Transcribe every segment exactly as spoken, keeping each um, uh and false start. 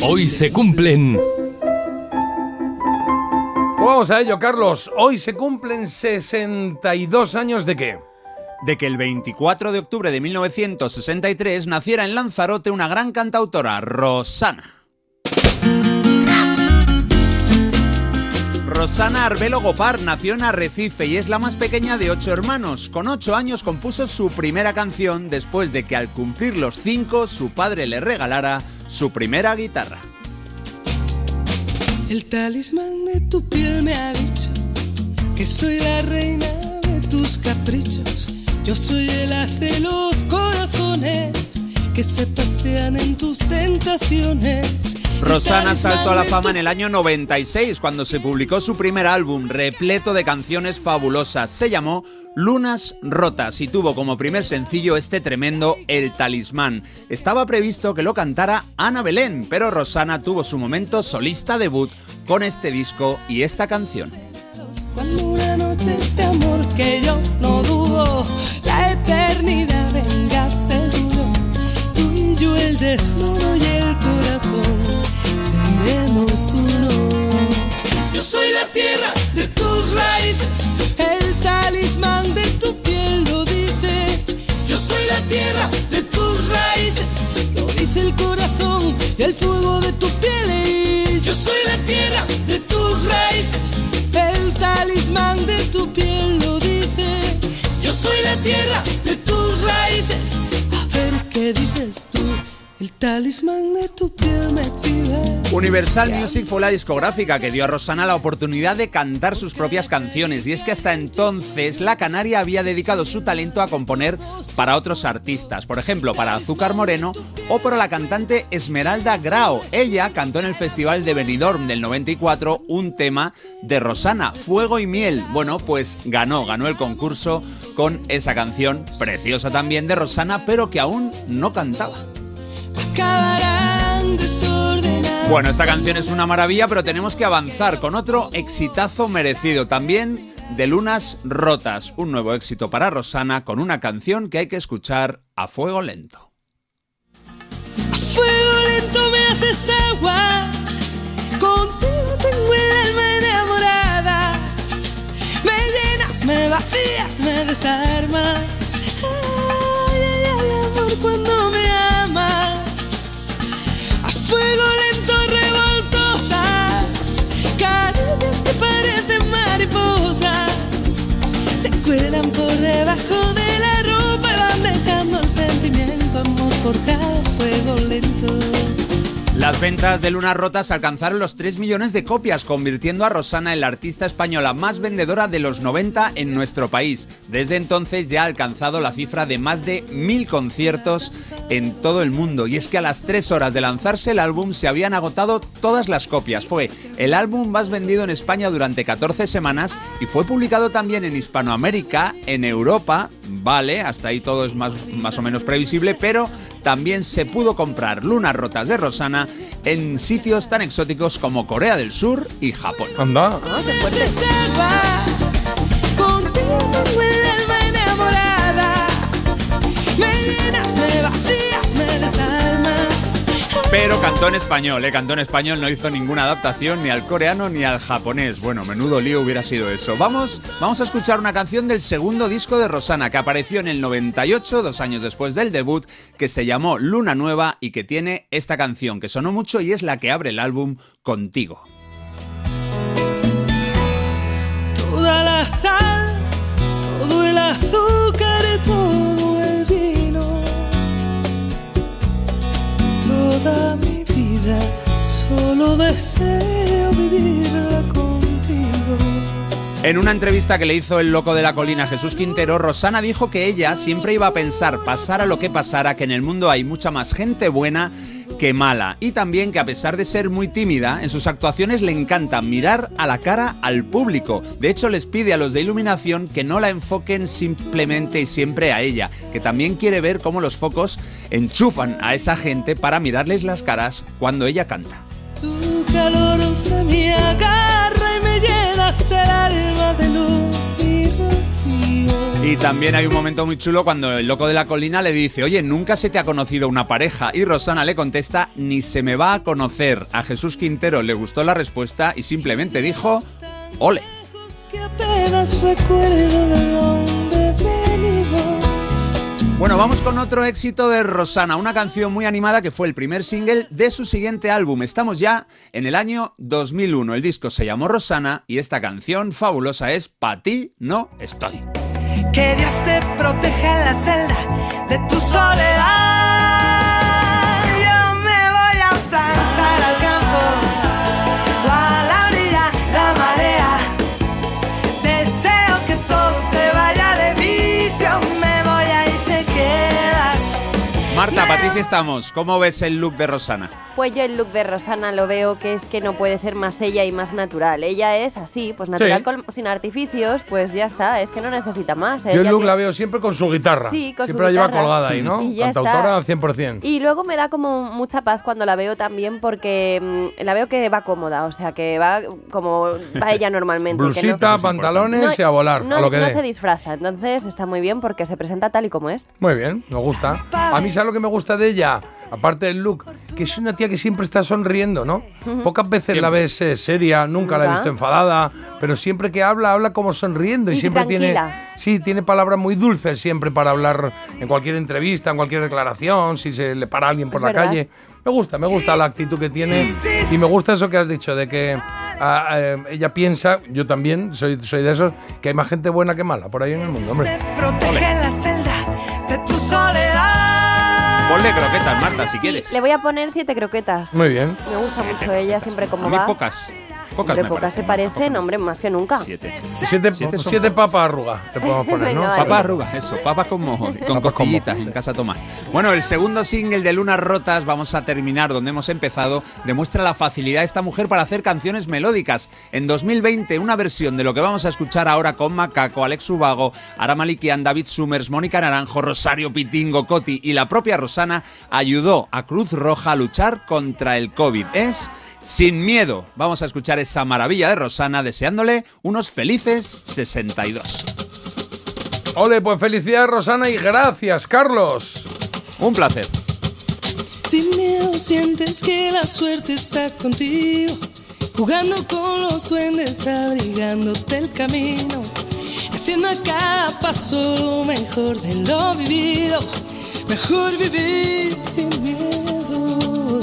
Hoy se cumplen... Pues vamos a ello, Carlos. Hoy se cumplen sesenta y dos años de qué. De que el veinticuatro de octubre de mil novecientos sesenta y tres naciera en Lanzarote una gran cantautora, Rosana. Rosana Arbelo Gopar nació en Arrecife y es la más pequeña de ocho hermanos. Con ocho años compuso su primera canción después de que al cumplir los cinco su padre le regalara su primera guitarra. El talismán de tu piel me ha dicho que soy la reina de tus caprichos. Yo soy el as de los corazones que se pasean en tus tentaciones. Rosana saltó a la fama en el año noventa y seis cuando se publicó su primer álbum repleto de canciones fabulosas. Se llamó Lunas Rotas y tuvo como primer sencillo este tremendo El Talismán. Estaba previsto que lo cantara Ana Belén, pero Rosana tuvo su momento solista debut con este disco y esta canción. Cuando una noche de amor que yo no dudo, la eternidad venga seguro, tú y yo el desnudo y el corazón seremos uno. Yo soy la tierra de tus raíces, el talismán de tu piel lo dice. Yo soy la tierra de tus raíces, lo dice el corazón y el fuego de tu piel. Yo soy la tierra de tus raíces, el talismán de tu piel lo dice. Yo soy la tierra de tus raíces. A ver qué dices tú. El talismán de tu piel me chiva. Universal Music fue la discográfica que dio a Rosana la oportunidad de cantar sus propias canciones, y es que hasta entonces la canaria había dedicado su talento a componer para otros artistas, por ejemplo para Azúcar Moreno o para la cantante Esmeralda Grau. Ella cantó en el Festival de Benidorm del noventa y cuatro un tema de Rosana, Fuego y Miel. Bueno, pues ganó, ganó el concurso con esa canción preciosa también de Rosana, pero que aún no cantaba. Bueno, esta canción es una maravilla, pero tenemos que avanzar con otro exitazo merecido también de Lunas Rotas. Un nuevo éxito para Rosana con una canción que hay que escuchar a fuego lento. A fuego lento me haces agua, contigo tengo el alma enamorada. Me llenas, me vacías, me desarmas. Ay, ay, ay, amor, cuando me amas. Fuego lento, revoltosas, caricias que parecen mariposas, se cuelan por debajo de la ropa y van dejando el sentimiento, amor forjado, fuego lento. Las ventas de Lunas Rotas alcanzaron los tres millones de copias, convirtiendo a Rosana en la artista española más vendedora de los noventa en nuestro país. Desde entonces ya ha alcanzado la cifra de más de mil conciertos en todo el mundo. Y es que a las tres horas de lanzarse el álbum se habían agotado todas las copias. Fue el álbum más vendido en España durante catorce semanas y fue publicado también en Hispanoamérica, en Europa. Vale, hasta ahí todo es más, más o menos previsible, pero también se pudo comprar Lunas Rotas de Rosana en sitios tan exóticos como Corea del Sur y Japón. Anda. Ah, qué fuerte. Contigo tengo el alma enamorada. Me llenas, me vacías, me desarmas. Pero cantó en español, ¿eh? Cantó en español, no hizo ninguna adaptación ni al coreano ni al japonés. Bueno, menudo lío hubiera sido eso. Vamos, vamos a escuchar una canción del segundo disco de Rosana, que apareció en el noventa y ocho, dos años después del debut, que se llamó Luna Nueva y que tiene esta canción que sonó mucho y es la que abre el álbum, Contigo. Toda la sal, todo el azúcar y todo el vino, toda mi vida, solo deseo vivirla contigo. En una entrevista que le hizo el loco de la colina, Jesús Quintero, Rosana dijo que ella siempre iba a pensar, pasara lo que pasara, que en el mundo hay mucha más gente buena que mala. Y también que a pesar de ser muy tímida, en sus actuaciones le encanta mirar a la cara al público. De hecho, les pide a los de iluminación que no la enfoquen simplemente y siempre a ella, que también quiere ver cómo los focos enchufan a esa gente para mirarles las caras cuando ella canta. Tu calor se me agarra y me llenas el alma de luz y rocío. Y también hay un momento muy chulo cuando el loco de la colina le dice: oye, ¿nunca se te ha conocido una pareja? Y Rosana le contesta: ni se me va a conocer. A Jesús Quintero le gustó la respuesta y simplemente dijo: ¡ole! Que apenas recuerdo de dónde venimos. Bueno, vamos con otro éxito de Rosana, una canción muy animada que fue el primer single de su siguiente álbum. Estamos ya en el año dos mil uno. El disco se llamó Rosana y esta canción fabulosa es Pa' ti no estoy. Que Dios te proteja en la celda de tu soledad. Yo me voy a plantar al campo o a la orilla, la marea. Deseo que todo te vaya de vicio. Me voy a ir, te quedas. Marta, para ti sí estamos. ¿Cómo ves el look de Rosana? Pues yo el look de Rosana lo veo que es que no puede ser más ella y más natural. Ella es así, pues natural, Sí. con, sin artificios, pues ya está, es que no necesita más. Yo el Ella look tiene- la veo siempre con su guitarra. Sí, con su siempre la lleva guitarra. colgada ahí, ¿no? Y ya Cantautora está. al cien por cien. Y luego me da como mucha paz cuando la veo también porque mm, la veo que va cómoda, o sea, que va como va ella normalmente. que Blusita, no, pantalones no- y a volar, no, a lo que no dé. se disfraza, entonces está muy bien porque se presenta tal y como es. Muy bien, me gusta. A mí, ¿sabes lo que me gusta de ella? Aparte del look, que es una tía que siempre está sonriendo, ¿no? Pocas veces la ves eh, seria, nunca la he Nunca. visto enfadada, pero siempre que habla, habla como sonriendo y, Y siempre tranquila. tiene, sí, tiene palabras muy dulces siempre para hablar en cualquier entrevista, en cualquier declaración, si se le para alguien por Es la verdad. calle. Me gusta, me gusta la actitud que tiene y me gusta eso que has dicho de que ah, eh, ella piensa, yo también soy, soy de esos, que hay más gente buena que mala por ahí en el mundo, hombre. Te protege en la celda de tu soledad. Ponle croquetas, Marta, si quieres. Le voy a poner siete croquetas. Muy bien. Me gusta mucho ella, siempre como A mí va. pocas. Pocas Hombre, me pocas te parecen. parecen, hombre, más que nunca. Siete. Siete, Siete son siete papas arrugas te podemos poner, ¿no? Venga, vale. Papas arrugas, eso, papas con mojo, con Papas con costillitas mojo, en casa Tomás. Bueno, el segundo single de Lunas Rotas, vamos a terminar donde hemos empezado, demuestra la facilidad de esta mujer para hacer canciones melódicas. En dos mil veinte, una versión de lo que vamos a escuchar ahora con Macaco, Alex Ubago, Ara Malikian, David Summers, Mónica Naranjo, Rosario Pitingo, Coti y la propia Rosana ayudó a Cruz Roja a luchar contra el COVID. Es Sin Miedo. Vamos a escuchar esa maravilla de Rosana deseándole unos felices sesenta y dos. Ole, pues felicidades, Rosana, y gracias, Carlos. Un placer. Sin miedo sientes que la suerte está contigo, jugando con los duendes, abrigándote el camino, haciendo a cada paso lo mejor de lo vivido. Mejor vivir sin miedo,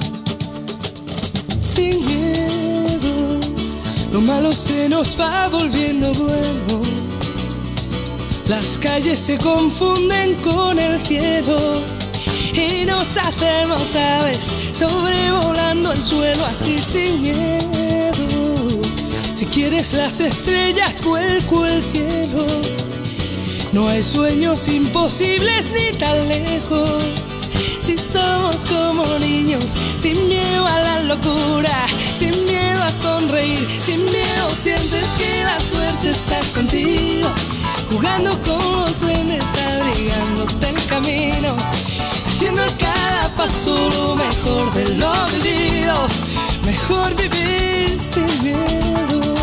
sin miedo. Lo malo se nos va volviendo bueno, las calles se confunden con el cielo y nos hacemos aves sobrevolando el suelo así sin miedo. Si quieres las estrellas vuelco el cielo, no hay sueños imposibles ni tan lejos. Si somos como niños, sin miedo a la locura, sin miedo a sonreír, sin miedo sientes que la suerte está contigo, jugando con los duendes, abrigándote el camino, haciendo a cada paso lo mejor de lo vivido. Mejor vivir sin miedo,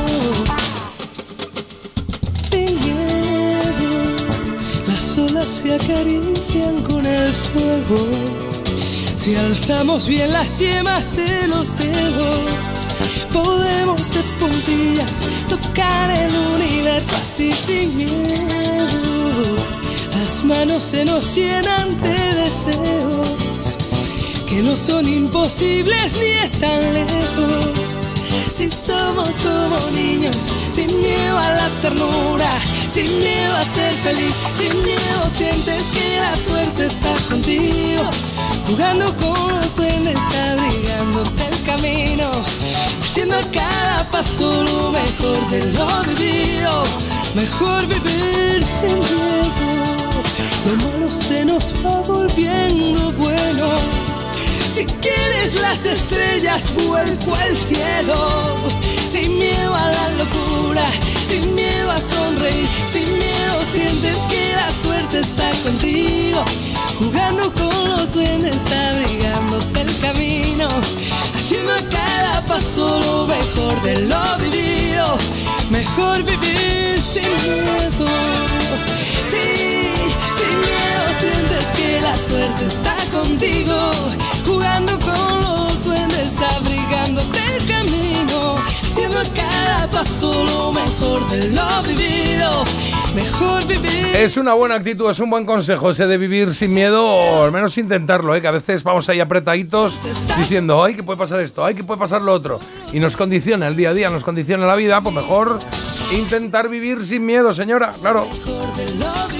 sin miedo. Las olas se acarician con el fuego, si alzamos bien las yemas de los dedos, podemos de puntillas tocar el universo así sin miedo. Las manos se nos llenan de deseos que no son imposibles ni están lejos. Si somos como niños, sin miedo a la ternura, sin miedo a ser feliz, sin miedo sientes que la suerte está contigo, jugando con los duendes, abrigándote el camino, haciendo a cada paso lo mejor de lo vivido. Mejor vivir sin miedo, lo malo se nos va volviendo bueno. Si quieres las estrellas vuelco al cielo, sin miedo a la locura, sin miedo a sonreír, sin miedo sientes que la suerte está contigo, jugando con los duendes, abrigándote el camino, haciendo a cada paso lo mejor de lo vivido. Mejor vivir sin miedo. lo vivido, mejor vivir. Es una buena actitud, es un buen consejo ese de vivir sin miedo, o al menos intentarlo, ¿eh? Que a veces vamos ahí apretaditos diciendo, ay, que puede pasar esto, ay, que puede pasar lo otro, y nos condiciona el día a día, nos condiciona la vida, pues mejor intentar vivir sin miedo, señora, claro.